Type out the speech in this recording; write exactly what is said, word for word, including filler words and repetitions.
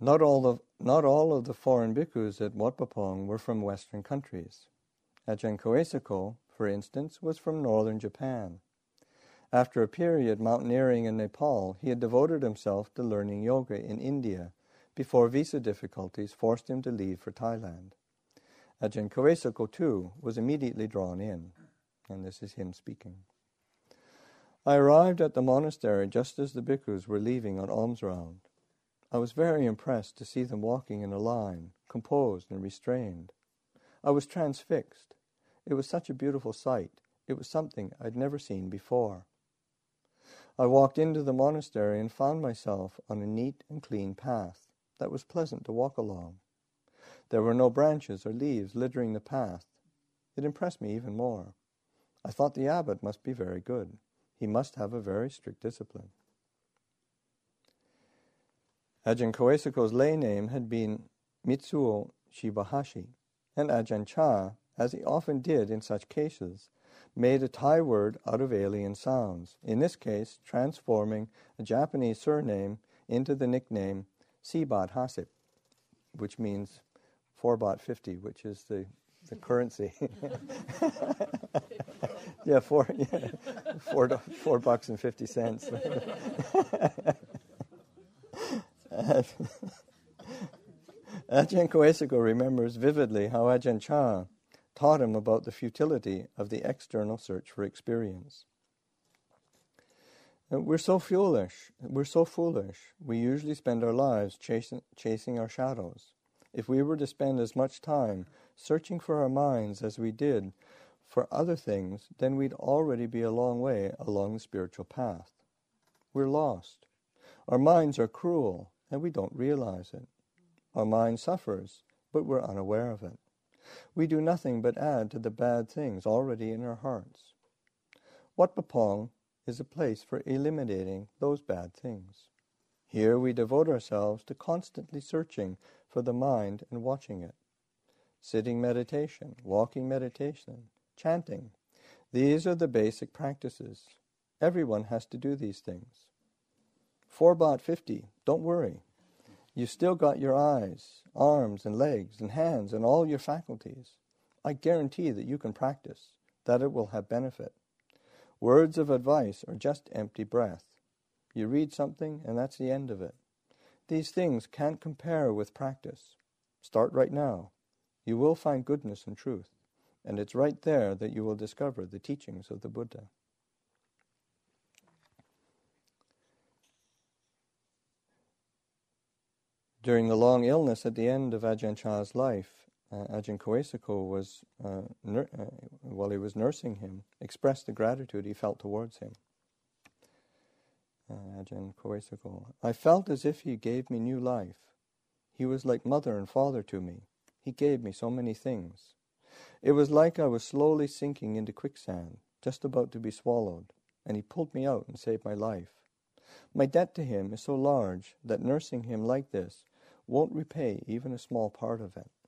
Not all of, not all of the foreign bhikkhus at Wat Pah Pong were from Western countries. Ajahn Koesako, for instance, was from northern Japan. After a period mountaineering in Nepal, he had devoted himself to learning yoga in India before visa difficulties forced him to leave for Thailand. Ajahn Koesako, too, was immediately drawn in, and this is him speaking. I arrived at the monastery just as the bhikkhus were leaving on alms round. I was very impressed to see them walking in a line, composed and restrained. I was transfixed. It was such a beautiful sight. It was something I'd never seen before. I walked into the monastery and found myself on a neat and clean path that was pleasant to walk along. There were no branches or leaves littering the path. It impressed me even more. I thought the abbot must be very good. He must have a very strict discipline. Ajahn Koesako's lay name had been Mitsuo Shibahashi, and Ajahn Chah, as he often did in such cases, made a Thai word out of alien sounds, in this case transforming a Japanese surname into the nickname Sibat Hasip, which means four baht fifty, which is the, the currency. yeah, four, yeah, four, four bucks and fifty cents. Ajahn Koesako remembers vividly how Ajahn Chah taught him about the futility of the external search for experience. We're so foolish. We're so foolish. We usually spend our lives chasing, chasing our shadows. If we were to spend as much time searching for our minds as we did for other things, then we'd already be a long way along the spiritual path. We're lost. Our minds are cruel, and we don't realize it. Our mind suffers, but we're unaware of it. We do nothing but add to the bad things already in our hearts. Wat Pah Pong is a place for eliminating those bad things. Here we devote ourselves to constantly searching for the mind and watching it. Sitting meditation, walking meditation, chanting. These are the basic practices. Everyone has to do these things. Four baht fifty, don't worry. You've still got your eyes, arms and legs and hands and all your faculties. I guarantee that you can practice, that it will have benefit. Words of advice are just empty breath. You read something and that's the end of it. These things can't compare with practice. Start right now. You will find goodness and truth, and it's right there that you will discover the teachings of the Buddha. During the long illness at the end of Ajahn Chah's life, uh, Ajahn Koesako was, uh, nur- uh, while he was nursing him, expressed the gratitude he felt towards him. Uh, Ajahn Koesako, I felt as if he gave me new life. He was like mother and father to me. He gave me so many things. It was like I was slowly sinking into quicksand, just about to be swallowed, and he pulled me out and saved my life. My debt to him is so large that nursing him like this won't repay even a small part of it.